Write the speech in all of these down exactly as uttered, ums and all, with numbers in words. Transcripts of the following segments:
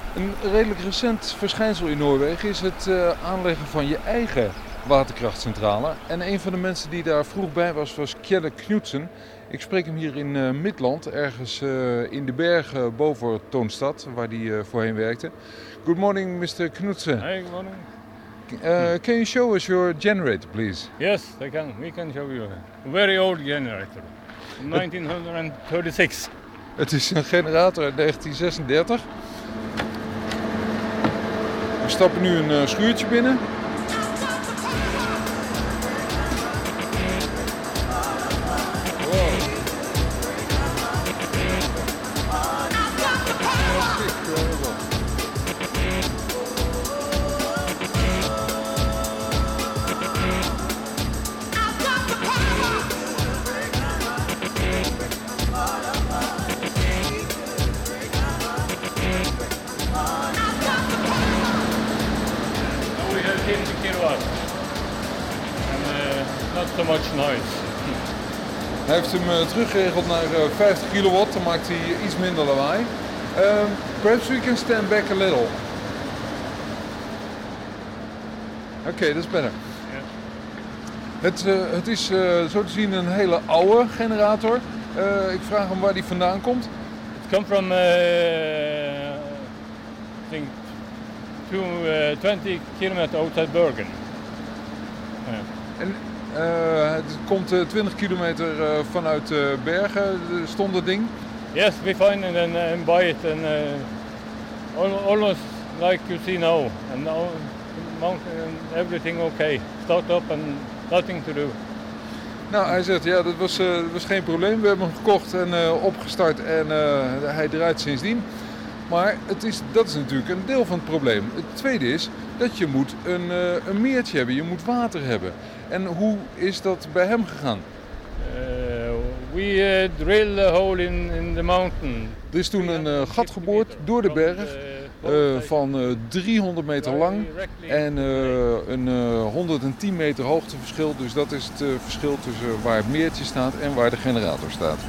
Een redelijk recent verschijnsel in Noorwegen is het uh, aanleggen van je eigen waterkrachtcentrale. En een van de mensen die daar vroeg bij was, was Kjelle Knutsen. Ik spreek hem hier in uh, Midland, ergens uh, in de bergen boven Toonstad, waar hij uh, voorheen werkte. Good morning, mister Knutsen. Hey, good morning. Uh, can you show us your generator, please? Yes, I can. We can show you a very old generator, nineteen thirty-six. Het is een generator uit negentien zesendertig. We stappen nu een uh, schuurtje binnen. So much noise. Hij heeft hem uh, teruggeregeld naar uh, vijftig kilowatt, dan maakt hij iets minder lawaai. Um, perhaps we can stand back a little. Oké, okay, dat is beter. Yeah. Het, uh, het is uh, zo te zien een hele oude generator. Uh, ik vraag hem waar die vandaan komt. It comes from, uh, I think, two, uh, twenty kilometers outside Bergen. Yeah. En, Uh, het komt uh, twintig kilometer uh, vanuit uh, Bergen, stond dat ding. Yes, we find it and, and buy it and uh, al almost like you see now. And now mountain and everything okay. Start up and nothing to do. Nou, hij zegt ja, dat was, uh, dat was geen probleem. We hebben hem gekocht en uh, opgestart en uh, hij draait sindsdien. Maar het is, dat is natuurlijk een deel van het probleem. Het tweede is dat je moet een, uh, een meertje hebben, je moet water hebben. En hoe is dat bij hem gegaan? Uh, we uh, drilled a hole in, in the mountain. Er is toen een uh, gat geboord door de berg uh, van uh, driehonderd meter lang en uh, een uh, honderdtien meter hoogteverschil. Dus dat is het uh, verschil tussen waar het meertje staat en waar de generator staat.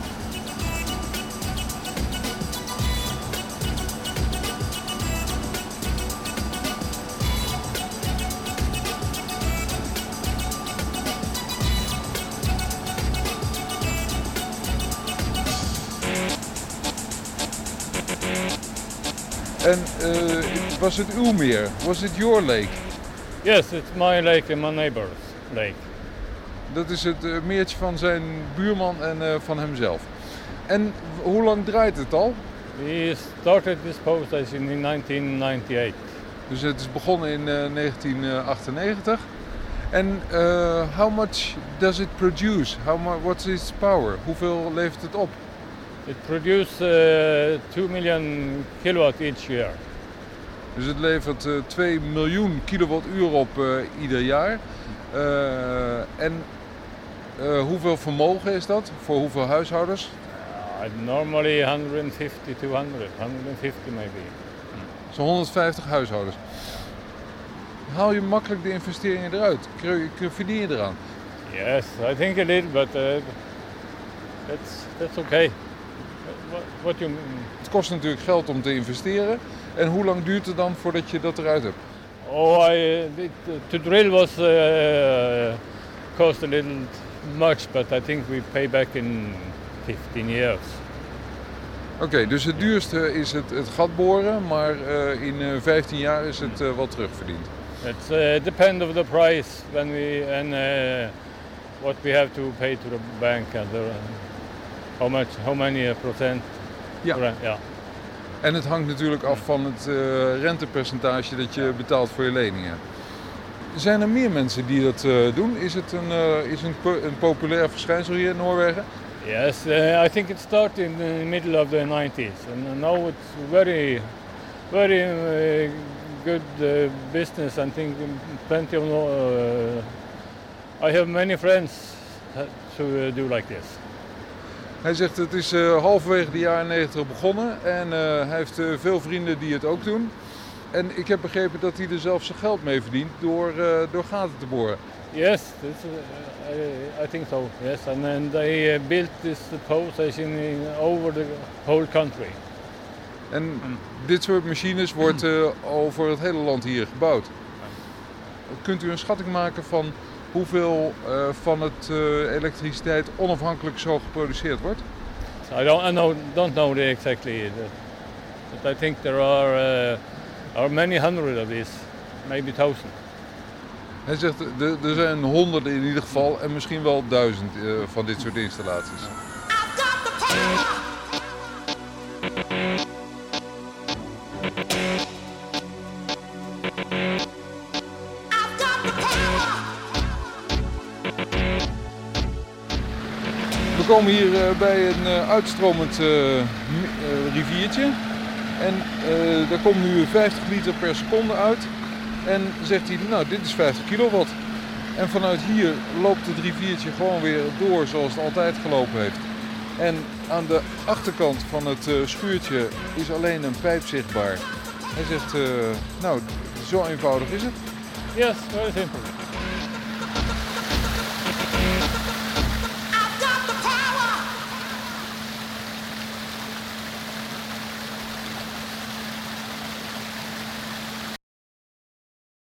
En uh, was het uw meer? Was it your lake? Yes, it's my lake and my neighbor's lake. Dat is het uh, meertje van zijn buurman en uh, van hemzelf. En hoe lang draait het al? We started this post station in nineteen ninety-eight. Dus het is begonnen in uh, negentien achtennegentig. En uh, how much does it produce? How much, what's its power? Hoeveel levert het op? It produces uh, two million kilowatt each year. Dus het levert uh, twee miljoen kilowattuur op uh, ieder jaar. Uh, en uh, hoeveel vermogen is dat voor hoeveel huishoudens? Uh, normally one fifty, two hundred, one fifty maybe. Zo'n honderdvijftig huishoudens. Haal je makkelijk de investeringen eruit? Verdien je eraan? Yes, I think a little, but uh, that's, that's okay. What, what you... Het kost natuurlijk geld om te investeren. En hoe lang duurt het dan voordat je dat eruit hebt? Oh, I, it, to drill was uh, cost a little much, but I think we pay back in fifteen years. Oké, okay, dus het duurste is het, het gat boren, maar uh, in uh, vijftien jaar is het uh, wel terugverdiend. It uh, depends on the price when we and uh, what we have to pay to the bank and the, how much, how many percent. Ja. ja. En het hangt natuurlijk af van het uh, rentepercentage dat je betaalt voor je leningen. Zijn er meer mensen die dat uh, doen? Is het een, uh, is een, een populair verschijnsel hier in Noorwegen? Yes, uh, I think it started in the middle of the nineties, and now it's very, very uh, good uh, business. I think plenty of. Uh, I have many friends who uh, do like this. Hij zegt het is uh, halverwege de jaren negentig begonnen en uh, hij heeft uh, veel vrienden die het ook doen. En ik heb begrepen dat hij er zelf zijn geld mee verdient door, uh, door gaten te boren. Yes, this, uh, I, I think so. Yes, and then they uh, built this power station in, over the whole country. En dit soort machines wordt uh, over het hele land hier gebouwd. Kunt u een schatting maken van hoeveel uh, van het uh, elektriciteit onafhankelijk zo geproduceerd wordt? I don't, I know, don't know the exactly, but I think there are, uh, are many hundred of these, maybe thousand. Hij zegt er zijn honderden in ieder geval en misschien wel duizend uh, van dit soort installaties. We komen hier uh, bij een uh, uitstromend uh, uh, riviertje en uh, daar komt nu vijftig liter per seconde uit. En zegt hij, nou dit is vijftig kilowatt. En vanuit hier loopt het riviertje gewoon weer door zoals het altijd gelopen heeft. En aan de achterkant van het uh, schuurtje is alleen een pijp zichtbaar. Hij zegt, uh, nou zo eenvoudig is het. Yes, very simple.